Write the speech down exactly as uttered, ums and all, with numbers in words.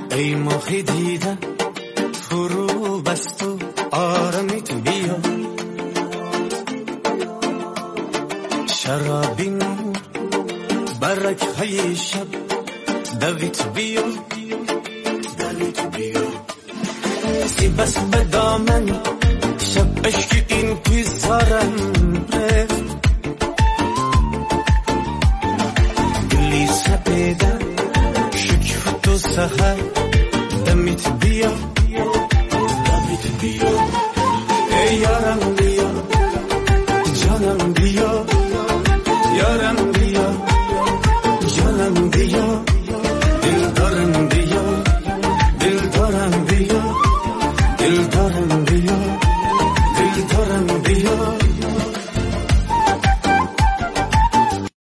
ای ماهی دیدم فرو بست و آرمیت بیا، شرابی نور برک های شب دویت بیا، دویت بیا. سی بس به دامن شب عشق این پیزارم رفت، گلی سپیدم شکفت و سهر دمیت بیا.